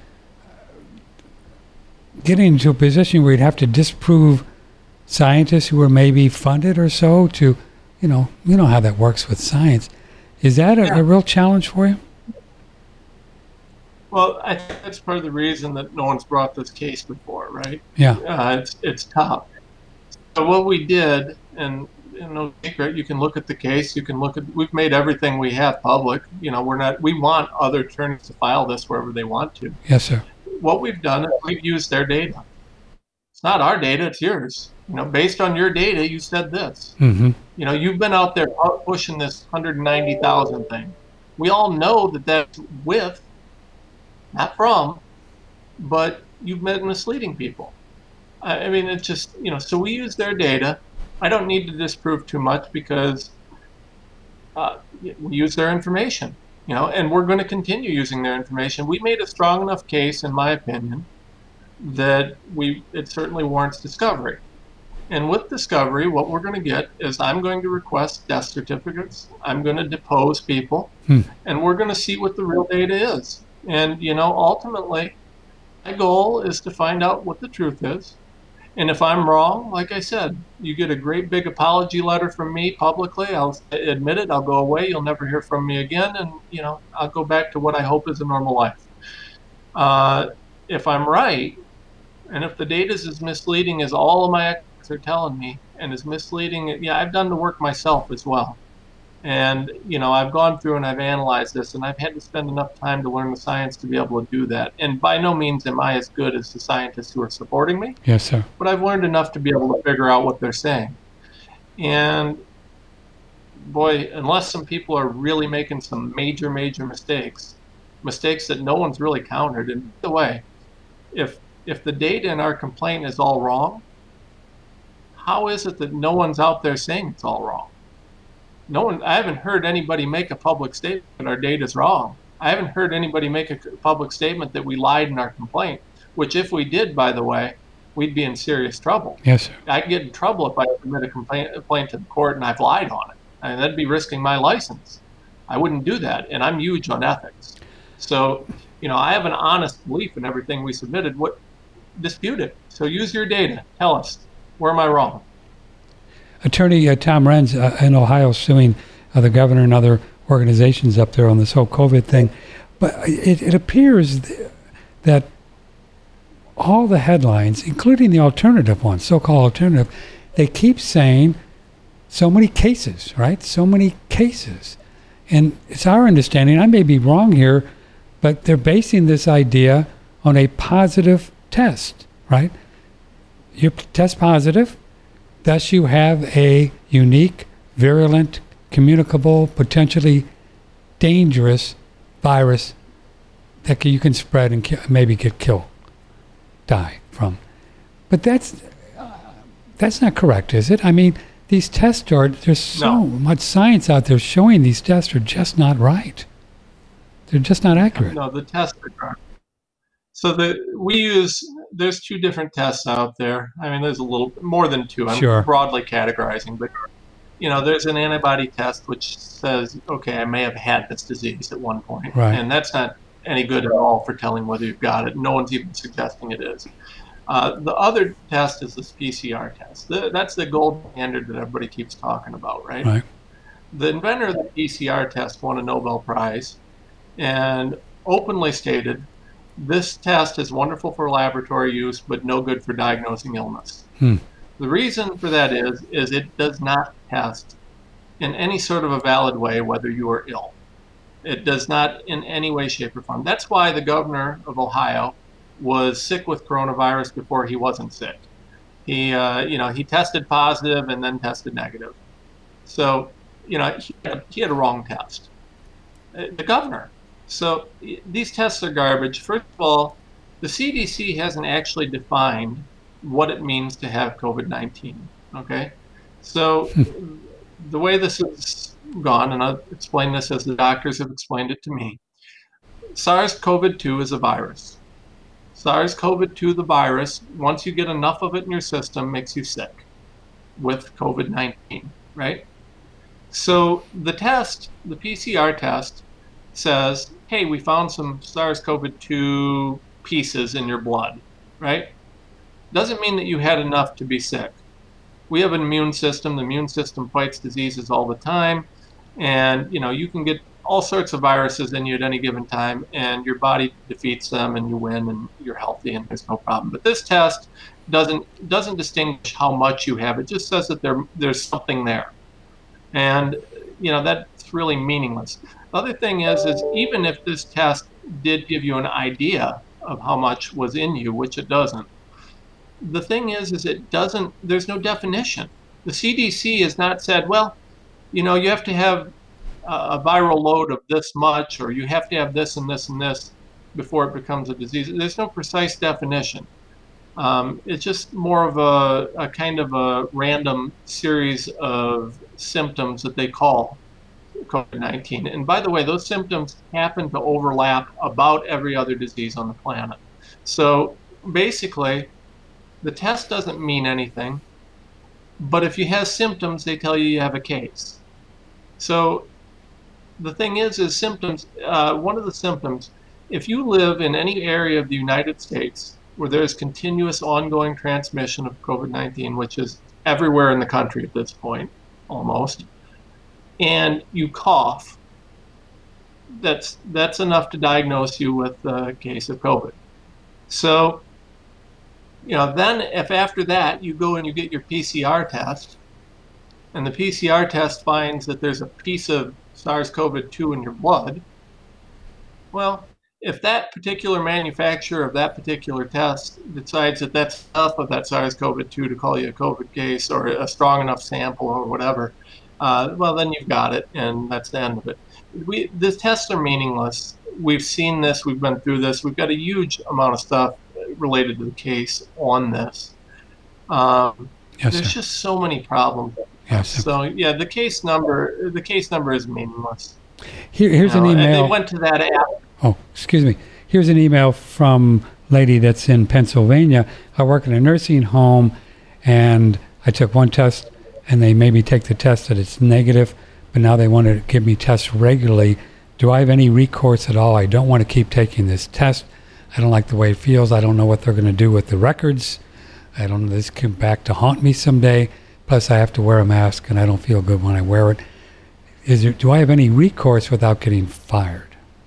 B: getting into a position where you'd have to disprove scientists who are maybe funded or so to? You know, you know how that works with science. Is that a,
C: yeah.
B: a real challenge for you?
C: Well, I think that's part of the reason that no one's brought this case before, right?
B: Yeah.
C: Uh, it's it's tough. So what we did, and you know, secret, you can look at the case. You can look at. We've made everything we have public. You know, we're not. We want other attorneys to file this wherever they want to.
B: Yes, sir.
C: What we've done is we've used their data. It's not our data; it's yours. You know, based on your data, you said this.
B: Mm-hmm.
C: You know, you've been out there pushing this one hundred ninety thousand thing. We all know that that's with, not from, but you've been misleading people. I, I mean, it's just, you know, so we use their data. I don't need to disprove too much because uh, we use their information, you know, and we're going to continue using their information. We made a strong enough case, in my opinion, that we it certainly warrants discovery. And with discovery, what we're going to get is I'm going to request death certificates. I'm going to depose people,
B: hmm.
C: and we're going to see what the real data is. And, you know, ultimately, my goal is to find out what the truth is. And if I'm wrong, like I said, you get a great big apology letter from me publicly. I'll admit it. I'll go away. You'll never hear from me again. And, you know, I'll go back to what I hope is a normal life. Uh, if I'm right, and if the data is as misleading as all of my are telling me and is misleading, yeah, I've done the work myself as well. And, you know, I've gone through and I've analyzed this, and I've had to spend enough time to learn the science to be able to do that. And by no means am I as good as the scientists who are supporting me.
B: Yes, sir.
C: But I've learned enough to be able to figure out what they're saying. And boy, unless some people are really making some major, major mistakes, mistakes that no one's really countered. And by the way, if if the data in our complaint is all wrong, how is it that no one's out there saying it's all wrong? No one. I haven't heard anybody make a public statement that our data is wrong. I haven't heard anybody make a public statement that we lied in our complaint, which if we did, by the way, we'd be in serious trouble.
B: Yes, sir.
C: I'd get in trouble if I submit a complaint, a complaint to the court and I've lied on it. I mean, that'd be risking my license. I wouldn't do that, and I'm huge on ethics. So, you know, I have an honest belief in everything we submitted. What dispute it? So use your data. Tell us. Where am I wrong?
B: Attorney uh, Tom Renz uh, in Ohio suing uh, the governor and other organizations up there on this whole COVID thing. But it, it appears th- that all the headlines, including the alternative ones, so-called alternative, they keep saying so many cases, right? So many cases. And it's our understanding, I may be wrong here, but they're basing this idea on a positive test, right? You test positive, thus you have a unique, virulent, communicable, potentially dangerous virus that you can spread and ki- maybe get killed, die from. But that's uh, that's not correct, is it? I mean, these tests are, there's so
C: No.
B: much science out there showing these tests are just not right. They're just not accurate.
C: No, the tests are correct. So the we use, there's two different tests out there. I mean, there's a little more than two. I'm
B: Sure.
C: broadly categorizing, but you know, there's an antibody test which says, okay, I may have had this disease at one point.
B: Right.
C: And that's not any good at all for telling whether you've got it. No one's even suggesting it is. Uh, the other test is this P C R test. The, that's the gold standard that everybody keeps talking about, right?
B: Right.
C: The inventor of the P C R test won a Nobel Prize and openly stated, this test is wonderful for laboratory use, but no good for diagnosing illness.
B: Hmm.
C: The reason for that is, is it does not test in any sort of a valid way whether you are ill. It does not in any way, shape, or form. That's why the governor of Ohio was sick with coronavirus before he wasn't sick. He, uh, you know, he tested positive and then tested negative. So, you know, he had, he had a wrong test. The governor. So these tests are garbage. First of all, the C D C hasn't actually defined what it means to have COVID nineteen. Okay, so the way this has gone, and I'll explain this as the doctors have explained it to me. SARS-C o V two is a virus. SARS-C o V two, the virus, once you get enough of it in your system, makes you sick with COVID nineteen, right? So the test, the P C R test, says, hey, we found some SARS-C o V two pieces in your blood, right? Doesn't mean that you had enough to be sick. We have an immune system. The immune system fights diseases all the time. And, you know, you can get all sorts of viruses in you at any given time, and your body defeats them, and you win, and you're healthy, and there's no problem. But this test doesn't doesn't distinguish how much you have. It just says that there there's something there. And, you know, that's really meaningless. The other thing is, is even if this test did give you an idea of how much was in you, which it doesn't, the thing is, is it doesn't, there's no definition. The C D C has not said, well, you know, you have to have a viral load of this much, or you have to have this and this and this before it becomes a disease. There's no precise definition. Um, it's just more of a, a kind of a random series of symptoms that they call COVID nineteen. And by the way, those symptoms happen to overlap about every other disease on the planet. So basically, the test doesn't mean anything, but if you have symptoms, they tell you you have a case. So the thing is, is symptoms, uh, one of the symptoms, if you live in any area of the United States where there's continuous ongoing transmission of COVID nineteen, which is everywhere in the country at this point, almost, and you cough, that's that's enough to diagnose you with a case of COVID. So, you know, then if after that you go and you get your P C R test, and the P C R test finds that there's a piece of SARS-C o V two in your blood, well, if that particular manufacturer of that particular test decides that that's enough of that SARS-C o V two to call you a COVID case or a strong enough sample or whatever, uh, well, then you've got it, and that's the end of it. We, the tests are meaningless. We've seen this. We've been through this. We've got a huge amount of stuff related to the case on this. Um,
B: yes,
C: there's
B: sir.
C: just so many problems.
B: Yes,
C: so yeah, the case number the case number is meaningless.
B: Here, here's
C: you know,
B: an email.
C: And they went to that app.
B: Oh, excuse me. Here's an email from a lady that's in Pennsylvania. I work in a nursing home, and I took one test, and they made me take the test that it's negative, but now they want to give me tests regularly. Do I have any recourse at all? I don't want to keep taking this test. I don't like the way it feels. I don't know what they're going to do with the records. I don't know. This come back to haunt me someday. Plus, I have to wear a mask, and I don't feel good when I wear it. Is there? Do I have any recourse without getting fired?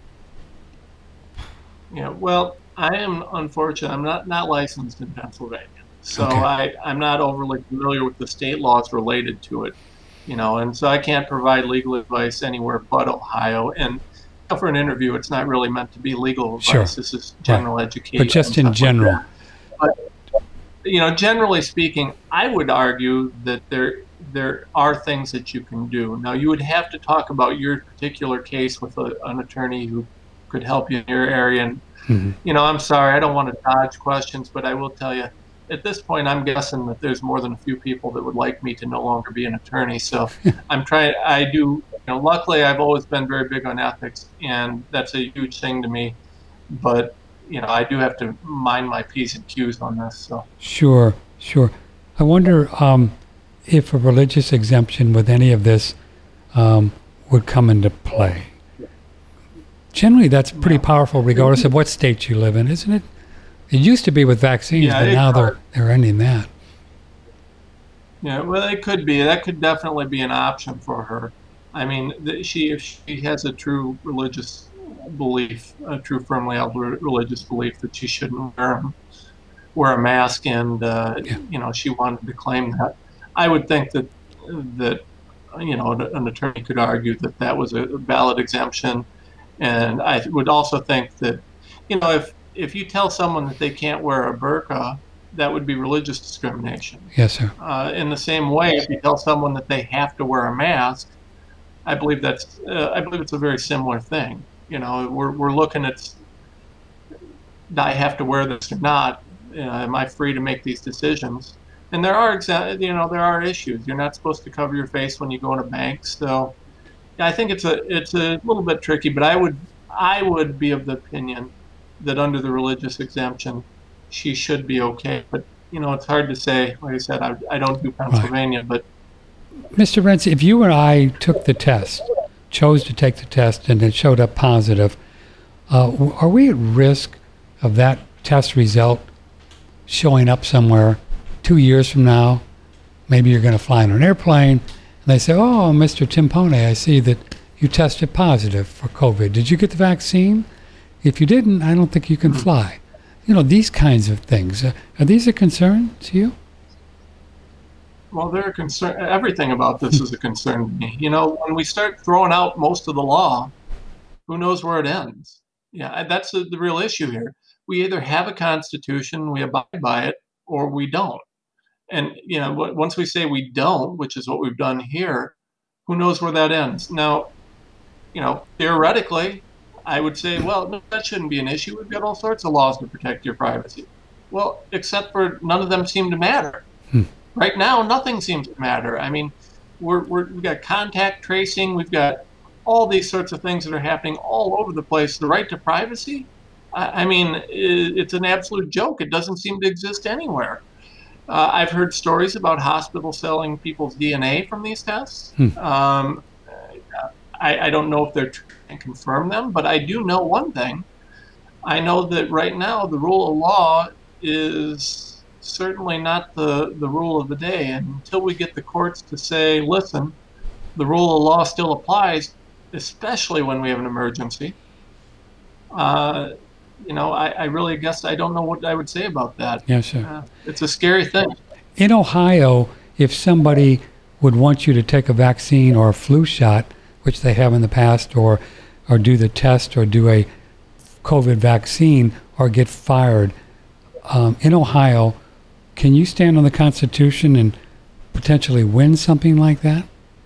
C: Yeah, well, I am unfortunate. I'm not, not licensed in Pennsylvania, so
B: Okay.
C: I, I'm not overly familiar with the state laws related to it, you know, and so I can't provide legal advice anywhere but Ohio. And for an interview, it's not really meant to be legal advice.
B: Sure.
C: This is general
B: Right.
C: education.
B: But just
C: and
B: in
C: stuff
B: general.
C: like that. But, you know, generally speaking, I would argue that there there are things that you can do. Now, you would have to talk about your particular case with a, an attorney who could help you in your area. And,
B: Mm-hmm.
C: you know, I'm sorry, I don't want to dodge questions, but I will tell you, at this point, I'm guessing that there's more than a few people that would like me to no longer be an attorney. So I'm trying, I do, you know, luckily I've always been very big on ethics, and that's a huge thing to me. But, you know, I do have to mind my P's and Q's on this. So
B: Sure, sure. I wonder, um, if a religious exemption with any of this um, would come into play. Generally, that's pretty powerful regardless of what state you live in, isn't it? It used to be with vaccines,
C: Yeah,
B: but
C: it-
B: now they're, they're ending that.
C: Yeah, well, it could be. That could definitely be an option for her. I mean, th- she if she has a true religious belief, a true firmly held re- religious belief that she shouldn't wear 'em- wear a mask, and uh,
B: Yeah.
C: you know she wanted to claim that, I would think that that you know an attorney could argue that that was a valid exemption, and I would also think that you know if if you tell someone that they can't wear a burqa, that would be religious discrimination.
B: Yes, sir.
C: Uh, in the same way, if you tell someone that they have to wear a mask, I believe that's uh, I believe it's a very similar thing. You know, we're we're looking at, do I have to wear this or not? You know, am I free to make these decisions? And there are exa- you know there are issues. You're not supposed to cover your face when you go in a bank. So yeah, I think it's a it's a little bit tricky. But I would I would be of the opinion that under the religious exemption, she should be okay. But you know, it's hard to say. Like I said, I, I don't do Pennsylvania, but
B: Mister Rentz, if you and I took the test, chose to take the test, and it showed up positive, uh, w- are we at risk of that test result showing up somewhere two years from now? Maybe you're going to fly on an airplane, and they say, "Oh, Mister Timpone, I see that you tested positive for COVID. Did you get the vaccine? If you didn't, I don't think you can fly." You know, these kinds of things. Uh, are these a concern to you?
C: well, they're a concern. Everything about this is a concern to me. You know, when we start throwing out most of the law, who knows where it ends? Yeah, that's the, the real issue here. We either have a constitution, we abide by it, or we don't. And you know, w- once we say we don't, which is what we've done here, who knows where that ends? Now, you know, theoretically, I would say, well, no, that shouldn't be an issue. We've got all sorts of laws to protect your privacy. Well, except for none of them seem to matter.
B: Hmm.
C: Right now, nothing seems to matter. I mean, we're, we're, we've got contact tracing. We've got all these sorts of things that are happening all over the place. The right to privacy, I, I mean, i it's an absolute joke. It doesn't seem to exist anywhere. Uh, I've heard stories about hospitals selling people's D N A from these tests.
B: Hmm.
C: Um, I, I don't know if they're true and confirm them, but I do know one thing. I know that right now the rule of law is certainly not the, the rule of the day. And until we get the courts to say, listen, the rule of law still applies, especially when we have an emergency, uh, you know, I, I really guess I don't know what I would say about that.
B: Yes, sir.
C: Uh, it's a scary thing.
B: In Ohio, if somebody would want you to take a vaccine or a flu shot, which they have in the past, or or do the test or do a COVID vaccine or get fired, um, in Ohio, can you stand on the Constitution and potentially win something like that?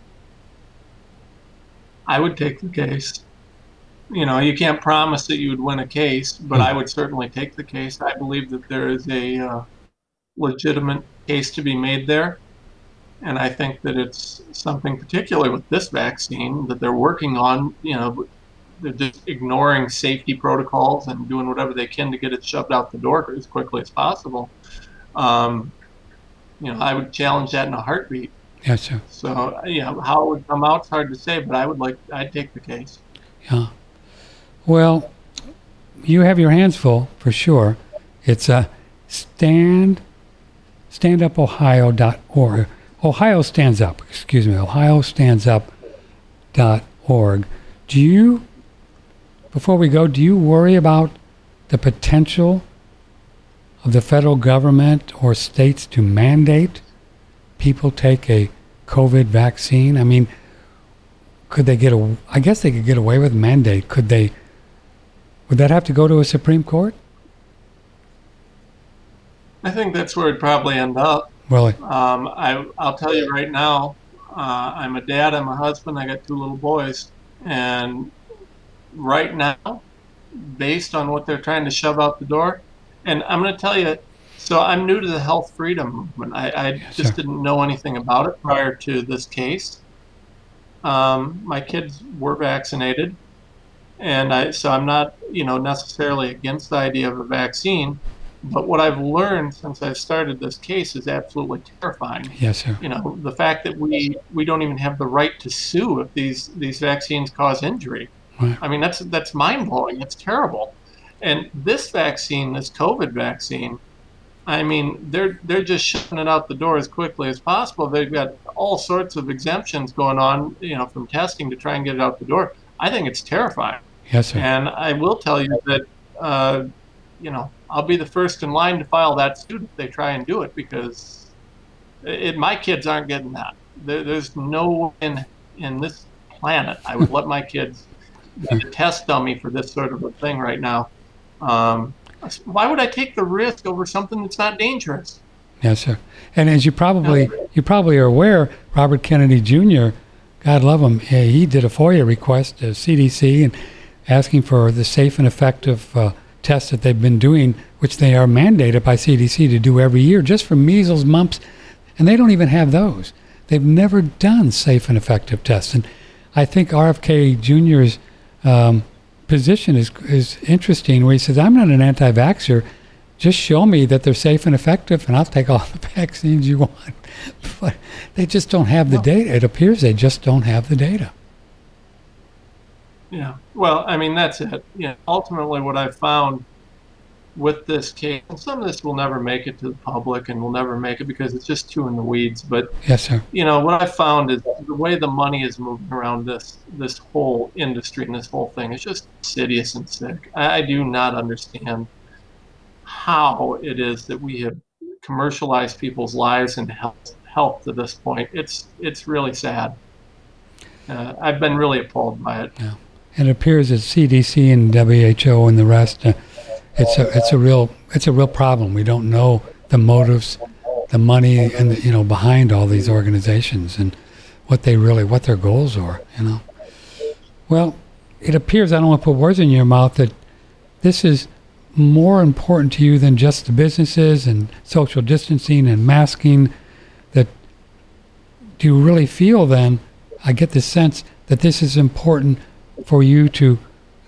C: I would take the case. You know, you can't promise that you would win a case, but
B: Hmm.
C: I would certainly take the case. I believe that there is a uh, legitimate case to be made there. And I think that it's something, particularly with this vaccine, that they're working on. You know, they're just ignoring safety protocols and doing whatever they can to get it shoved out the door as quickly as possible. Um, you know, I would challenge that in a heartbeat.
B: Yes, sir.
C: So, you know, how it would come out, it's hard to say, but I would like, I'd take the case.
B: Yeah. Well, you have your hands full for sure. It's a stand, standup ohio dot org. Ohio Stands Up, excuse me, ohio stands up dot org. Do you, before we go, do you worry about the potential of the federal government or states to mandate people take a COVID vaccine? I mean, could they get a, I guess they could get away with mandate. Could they, would that have to go to a Supreme Court?
C: I think that's where it'd probably end up.
B: Well,
C: Um, I, I'll tell you right now, uh, I'm a dad, I'm a husband, I got two little boys. And right now, based on what they're trying to shove out the door, and I'm going to tell you, so I'm new to the health freedom movement. I, I
B: Yes,
C: just
B: sir.
C: didn't know anything about it prior to this case. Um, my kids were vaccinated, and I, so I'm not, you know, necessarily against the idea of a vaccine. But what I've learned since I started this case is absolutely terrifying.
B: Yes, sir.
C: You know, the fact that we, we don't even have the right to sue if these, these vaccines cause injury.
B: Right.
C: I mean, that's that's mind-blowing. It's terrible. And this vaccine, this COVID vaccine, I mean, they're they're just shoving it out the door as quickly as possible. They've got all sorts of exemptions going on, you know, from testing to try and get it out the door. I think it's terrifying.
B: Yes, sir.
C: And I will tell you that, uh, you know, I'll be the first in line to file that suit if they try and do it, because it, my kids aren't getting that. There, there's no way in, in this planet I would let my kids be a test dummy for this sort of a thing right now. Um, why would I take the risk over something that's not dangerous?
B: Yes, sir. And as you probably you probably are aware, Robert Kennedy Junior, God love him, he did a FOIA request to C D C and asking for the safe and effective uh, tests that they've been doing, which they are mandated by C D C to do every year, just for measles, mumps, and they don't even have those. They've never done safe and effective tests. And I think R F K Junior's um, position is is interesting, where he says, I'm not an anti-vaxxer. Just show me that they're safe and effective, and I'll take all the vaccines you want. But they just don't have the data. It appears they just don't have the data.
C: Yeah. Well, I mean, that's it. You know, ultimately, what I've found with this case, and some of this will never make it to the public and will never make it because it's just too in the weeds. But,
B: yes, sir.
C: You know, what I found is the way the money is moving around this this whole industry and this whole thing is just insidious and sick. I, I do not understand how it is that we have commercialized people's lives and health, health to this point. It's it's really sad. Uh, I've been really appalled by it.
B: Yeah. And it appears that C D C and W H O and the rest, uh, it's a it's a real it's a real problem. We don't know the motives, the money, and the, you know, behind all these organizations and what they really what their goals are. You know. Well, it appears, I don't want to put words in your mouth, that this is more important to you than just the businesses and social distancing and masking. That do you really feel then? I get the sense that this is important for you to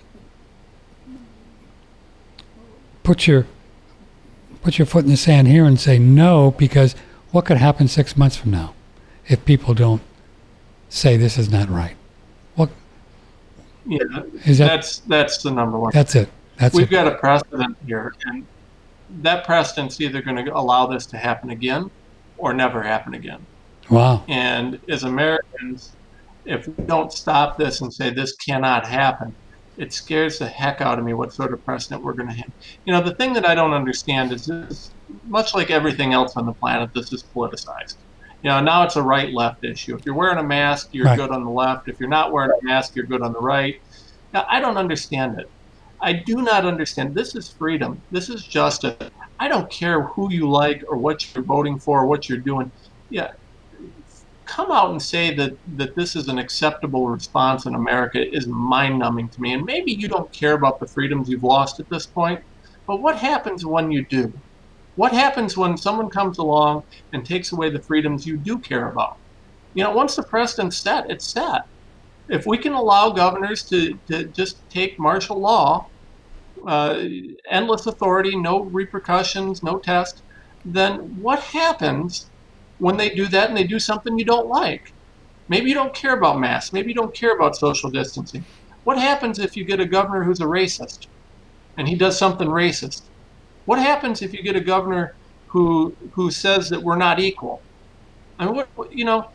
B: put your put your foot in the sand here and say no, because what could happen six months from now if people don't say this is not right? What?
C: Yeah,
B: is that,
C: that's that's the number one.
B: That's it. That's
C: We've
B: it.
C: got a precedent here, and that precedent's either going to allow this to happen again or never happen again.
B: Wow.
C: And as Americans, if we don't stop this and say this cannot happen, it scares the heck out of me what sort of precedent we're going to have. You know, the thing that I don't understand is this, much like everything else on the planet, this is politicized. You know, now it's a right-left issue. If you're wearing a mask, you're
B: right.
C: good on the left. If you're not wearing a mask, you're good on the right. Now, I don't understand it. I do not understand. This is freedom. This is justice. I don't care who you like or what you're voting for or what you're doing. Yeah, come out and say that, that this is an acceptable response in America is mind-numbing to me. And maybe you don't care about the freedoms you've lost at this point, but what happens when you do? What happens when someone comes along and takes away the freedoms you do care about? You know, once the precedent's set, it's set. If we can allow governors to, to just take martial law, uh, endless authority, no repercussions, no test, then what happens when they do that and they do something you don't like? Maybe you don't care about masks. Maybe you don't care about social distancing. What happens if you get a governor who's a racist and he does something racist? What happens if you get a governor who who says that we're not equal? I mean, what, you know,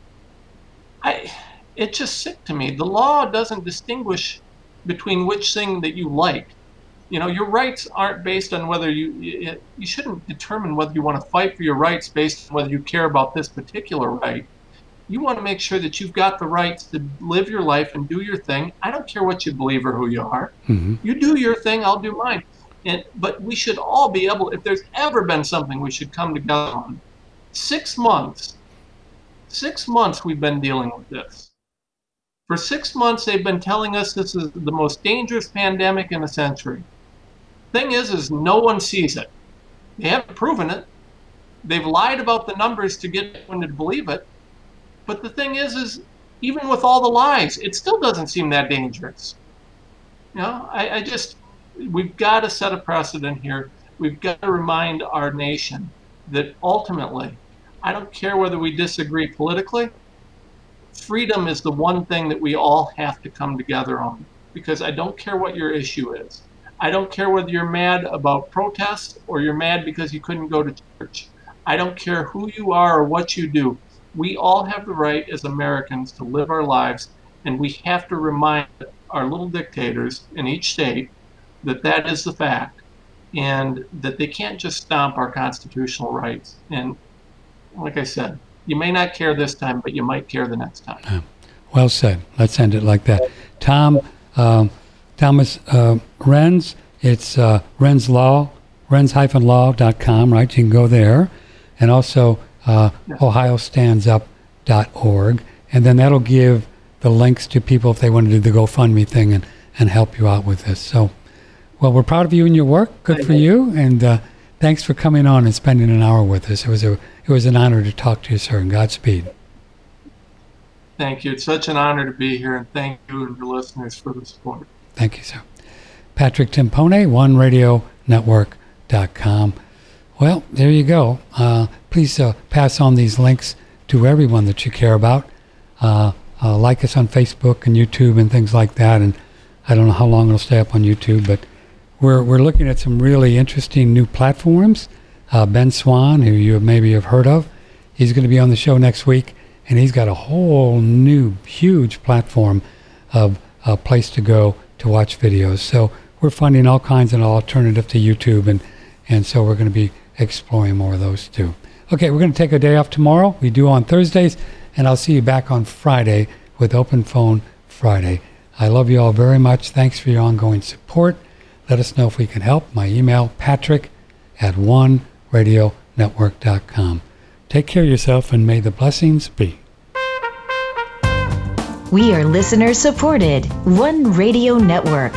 C: I... it's just sick to me. The law doesn't distinguish between which thing that you like. You know, your rights aren't based on whether you, you, you shouldn't determine whether you want to fight for your rights based on whether you care about this particular right. You want to make sure that you've got the rights to live your life and do your thing. I don't care what you believe or who you are.
B: Mm-hmm.
C: You do your thing, I'll do mine. And but we should all be able, if there's ever been something we should come together on, six months, six months we've been dealing with this. For six months, they've been telling us this is the most dangerous pandemic in a century. Thing is, is no one sees it. They haven't proven it. They've lied about the numbers to get everyone to believe it. But the thing is, is even with all the lies, it still doesn't seem that dangerous. You know, I, I just, we've got to set a precedent here. we've got to remind our nation that ultimately, I don't care whether we disagree politically, freedom is the one thing that we all have to come together on, because I don't care what your issue is. I don't care whether you're mad about protests or you're mad because you couldn't go to church. I don't care who you are or what you do. We all have the right as Americans to live our lives, and we have to remind our little dictators in each state that that is the fact, and that they can't just stomp our constitutional rights. And like I said, you may not care this time, but you might care the next time.
B: Yeah. Well said. Let's end it like that. Tom, um, Thomas uh, Renz, it's uh, Renz Law, renz dash law dot com, right? You can go there. And also uh,
C: Yeah.
B: ohio stands up dot org. And then that'll give the links to people if they want to do the GoFundMe thing and, and help you out with this. So, well, we're proud of you and your work. Good
C: Thank
B: for
C: you.
B: you. And uh, thanks for coming on and spending an hour with us. It was a it was an honor to talk to you, sir, and Godspeed.
C: Thank you. It's such an honor to be here, and thank you and your listeners for the support.
B: Thank you, sir. Patrick Timpone, one radio network dot com. Well, there you go. Uh, please uh, pass on these links to everyone that you care about. Uh, uh, like us on Facebook and YouTube and things like that. And I don't know how long it'll stay up on YouTube, but we're we're looking at some really interesting new platforms. Uh, Ben Swan, who you maybe have heard of, he's going to be on the show next week, and he's got a whole new huge platform of a place to go to watch videos. So we're finding all kinds of alternative to YouTube, and, and so we're going to be exploring more of those too. Okay, we're going to take a day off tomorrow. We do on Thursdays, and I'll see you back on Friday with Open Phone Friday. I love you all very much. Thanks for your ongoing support. Let us know if we can help. My email, patrick at one radio network dot com. Take care of yourself, and may the blessings be.
A: We are listener supported. One Radio Network.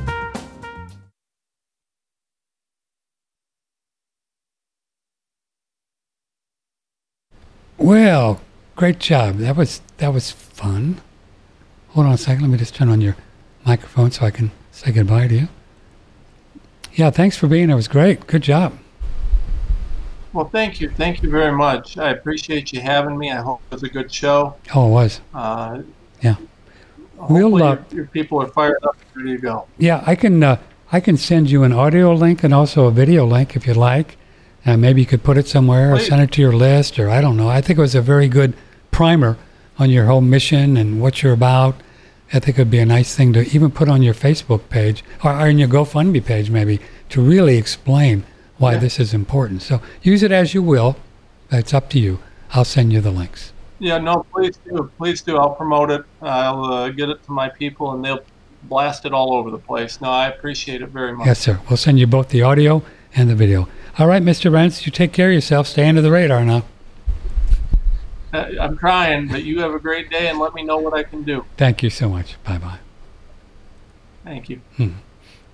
B: Well, great job. That was that was fun. Hold on a second. Let me just turn on your microphone so I can say goodbye to you. Yeah, thanks for being here. It was great. Good job.
C: Well, thank you. Thank you very much. I appreciate you having me. I hope it was a good show.
B: Oh, it was.
C: Uh,
B: Yeah.
C: hopefully
B: We'll, uh,
C: your, your people are fired up and ready to go.
B: Yeah, I can uh, I can send you an audio link and also a video link if you'd like. Uh, maybe you could put it somewhere or
C: Please.
B: send it to your list, or I don't know. I think it was a very good primer on your whole mission and what you're about. I think it would be a nice thing to even put on your Facebook page or on your GoFundMe page maybe to really explain why
C: Yeah.
B: this is important. So use it as you will. It's up to you. I'll send you the links.
C: Yeah, no, please do. Please do. I'll promote it. I'll uh, get it to my people, and they'll blast it all over the place. No, I appreciate it very much.
B: Yes, sir. We'll send you both the audio and the video. All right, Mister Rentz, you take care of yourself. Stay under the radar now.
C: Uh, I'm trying, but you have a great day, and let me know what I can do.
B: Thank you so much. Bye-bye.
C: Thank you.
B: Hmm.